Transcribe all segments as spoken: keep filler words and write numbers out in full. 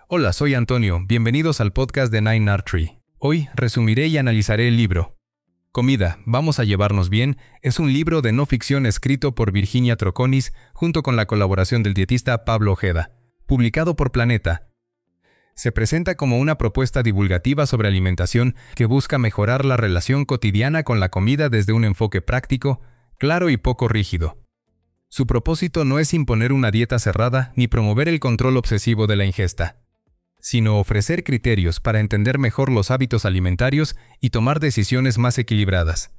Hola, soy Antonio, bienvenidos al podcast de Nine Art Tree. Hoy resumiré y analizaré el libro Comida, vamos a llevarnos bien. Es un libro de no ficción escrito por Virginia Troconis junto con la colaboración del dietista Pablo Ojeda, publicado por Planeta. Se presenta como una propuesta divulgativa sobre alimentación que busca mejorar la relación cotidiana con la comida desde un enfoque práctico, claro y poco rígido. Su propósito no es imponer una dieta cerrada ni promover el control obsesivo de la ingesta, sino ofrecer criterios para entender mejor los hábitos alimentarios y tomar decisiones más equilibradas.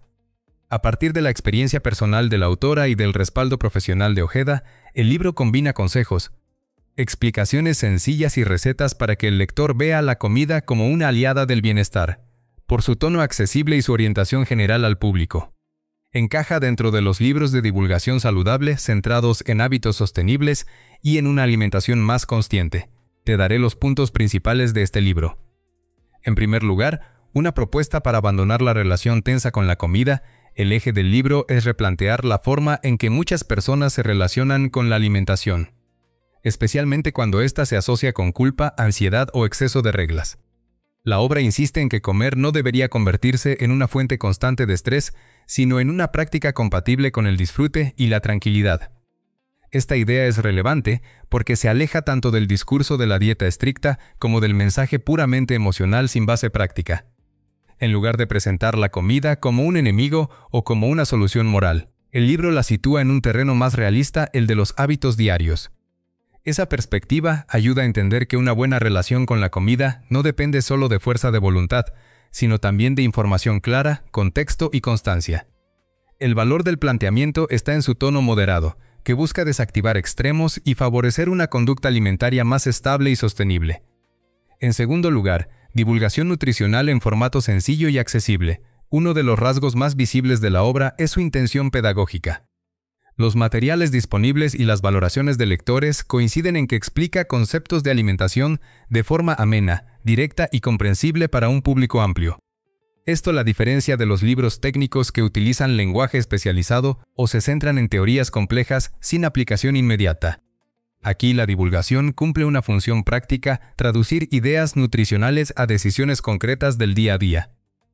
A partir de la experiencia personal de la autora y del respaldo profesional de Ojeda, el libro combina consejos, explicaciones sencillas y recetas para que el lector vea la comida como una aliada del bienestar, por su tono accesible y su orientación general al público. Encaja dentro de los libros de divulgación saludable centrados en hábitos sostenibles y en una alimentación más consciente. Te daré los puntos principales de este libro. En primer lugar, una propuesta para abandonar la relación tensa con la comida. El eje del libro es replantear la forma en que muchas personas se relacionan con la alimentación, especialmente cuando ésta se asocia con culpa, ansiedad o exceso de reglas. La obra insiste en que comer no debería convertirse en una fuente constante de estrés, sino en una práctica compatible con el disfrute y la tranquilidad. Esta idea es relevante porque se aleja tanto del discurso de la dieta estricta como del mensaje puramente emocional sin base práctica. En lugar de presentar la comida como un enemigo o como una solución moral, el libro la sitúa en un terreno más realista, el de los hábitos diarios. Esa perspectiva ayuda a entender que una buena relación con la comida no depende solo de fuerza de voluntad, sino también de información clara, contexto y constancia. El valor del planteamiento está en su tono moderado, que busca desactivar extremos y favorecer una conducta alimentaria más estable y sostenible. En segundo lugar, divulgación nutricional en formato sencillo y accesible. Uno de los rasgos más visibles de la obra es su intención pedagógica. Los materiales disponibles y las valoraciones de lectores coinciden en que explica conceptos de alimentación de forma amena, directa y comprensible para un público amplio. Esto la diferencia de los libros técnicos que utilizan lenguaje especializado o se centran en teorías complejas sin aplicación inmediata. Aquí la divulgación cumple una función práctica, traducir ideas nutricionales a decisiones concretas del día a día.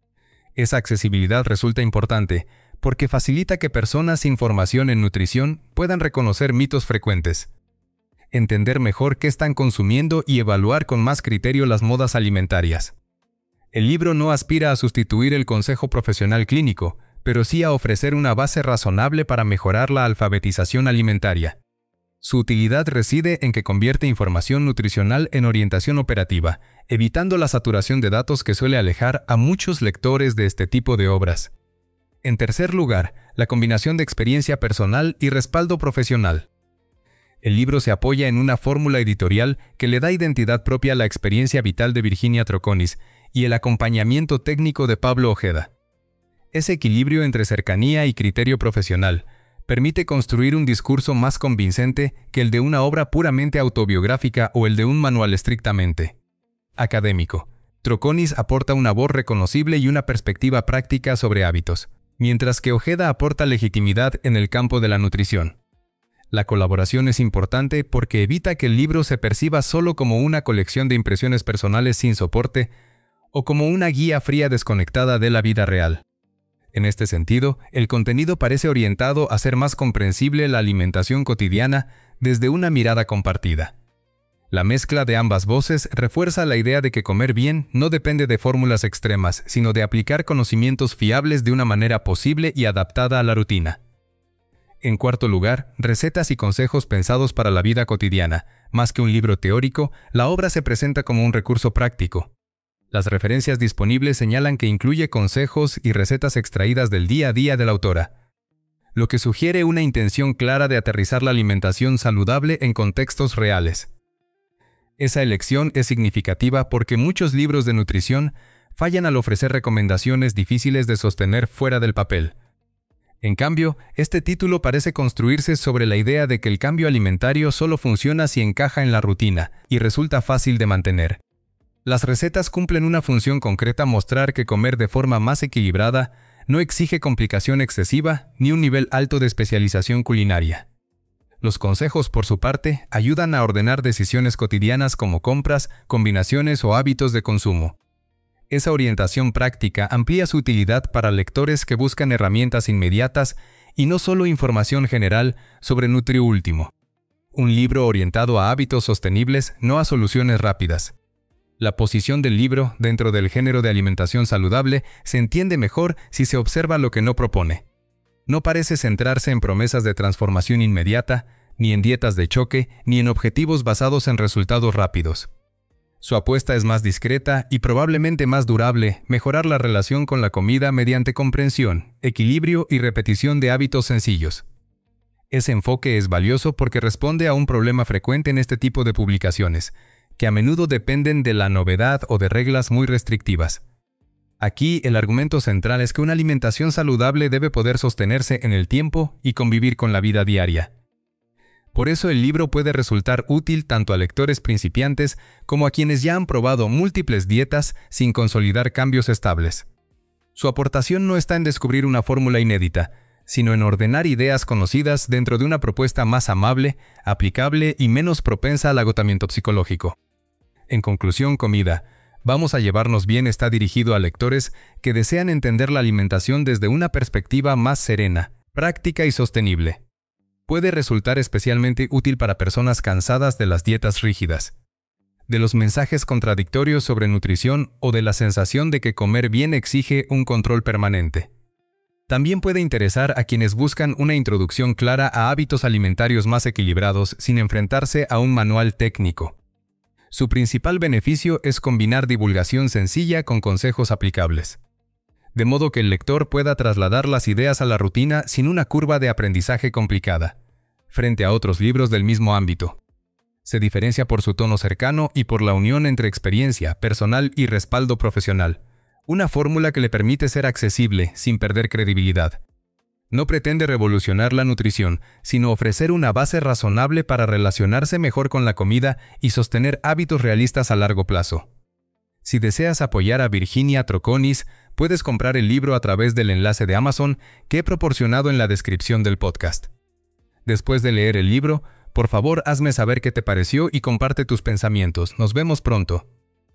Esa accesibilidad resulta importante porque facilita que personas sin formación en nutrición puedan reconocer mitos frecuentes, entender mejor qué están consumiendo y evaluar con más criterio las modas alimentarias. El libro no aspira a sustituir el consejo profesional clínico, pero sí a ofrecer una base razonable para mejorar la alfabetización alimentaria. Su utilidad reside en que convierte información nutricional en orientación operativa, evitando la saturación de datos que suele alejar a muchos lectores de este tipo de obras. En tercer lugar, la combinación de experiencia personal y respaldo profesional. El libro se apoya en una fórmula editorial que le da identidad propia a la experiencia vital de Virginia Troconis y el acompañamiento técnico de Pablo Ojeda. Ese equilibrio entre cercanía y criterio profesional permite construir un discurso más convincente que el de una obra puramente autobiográfica o el de un manual estrictamente académico. Troconis aporta una voz reconocible y una perspectiva práctica sobre hábitos, mientras que Ojeda aporta legitimidad en el campo de la nutrición. La colaboración es importante porque evita que el libro se perciba solo como una colección de impresiones personales sin soporte o como una guía fría desconectada de la vida real. En este sentido, el contenido parece orientado a hacer más comprensible la alimentación cotidiana desde una mirada compartida. La mezcla de ambas voces refuerza la idea de que comer bien no depende de fórmulas extremas, sino de aplicar conocimientos fiables de una manera posible y adaptada a la rutina. En cuarto lugar, recetas y consejos pensados para la vida cotidiana. Más que un libro teórico, la obra se presenta como un recurso práctico. Las referencias disponibles señalan que incluye consejos y recetas extraídas del día a día de la autora, lo que sugiere una intención clara de aterrizar la alimentación saludable en contextos reales. Esa elección es significativa porque muchos libros de nutrición fallan al ofrecer recomendaciones difíciles de sostener fuera del papel. En cambio, este título parece construirse sobre la idea de que el cambio alimentario solo funciona si encaja en la rutina y resulta fácil de mantener. Las recetas cumplen una función concreta: mostrar que comer de forma más equilibrada no exige complicación excesiva ni un nivel alto de especialización culinaria. Los consejos, por su parte, ayudan a ordenar decisiones cotidianas como compras, combinaciones o hábitos de consumo. Esa orientación práctica amplía su utilidad para lectores que buscan herramientas inmediatas y no solo información general sobre NutriÚltimo. Un libro orientado a hábitos sostenibles, no a soluciones rápidas. La posición del libro dentro del género de alimentación saludable se entiende mejor si se observa lo que no propone. No parece centrarse en promesas de transformación inmediata, ni en dietas de choque, ni en objetivos basados en resultados rápidos. Su apuesta es más discreta y probablemente más durable, mejorar la relación con la comida mediante comprensión, equilibrio y repetición de hábitos sencillos. Ese enfoque es valioso porque responde a un problema frecuente en este tipo de publicaciones, que a menudo dependen de la novedad o de reglas muy restrictivas. Aquí, el argumento central es que una alimentación saludable debe poder sostenerse en el tiempo y convivir con la vida diaria. Por eso el libro puede resultar útil tanto a lectores principiantes como a quienes ya han probado múltiples dietas sin consolidar cambios estables. Su aportación no está en descubrir una fórmula inédita, sino en ordenar ideas conocidas dentro de una propuesta más amable, aplicable y menos propensa al agotamiento psicológico. En conclusión, Comida, vamos a llevarnos bien está dirigido a lectores que desean entender la alimentación desde una perspectiva más serena, práctica y sostenible. Puede resultar especialmente útil para personas cansadas de las dietas rígidas, de los mensajes contradictorios sobre nutrición o de la sensación de que comer bien exige un control permanente. También puede interesar a quienes buscan una introducción clara a hábitos alimentarios más equilibrados sin enfrentarse a un manual técnico. Su principal beneficio es combinar divulgación sencilla con consejos aplicables, de modo que el lector pueda trasladar las ideas a la rutina sin una curva de aprendizaje complicada, frente a otros libros del mismo ámbito. Se diferencia por su tono cercano y por la unión entre experiencia personal y respaldo profesional, una fórmula que le permite ser accesible sin perder credibilidad. No pretende revolucionar la nutrición, sino ofrecer una base razonable para relacionarse mejor con la comida y sostener hábitos realistas a largo plazo. Si deseas apoyar a Virginia Troconis, puedes comprar el libro a través del enlace de Amazon que he proporcionado en la descripción del podcast. Después de leer el libro, por favor hazme saber qué te pareció y comparte tus pensamientos. Nos vemos pronto.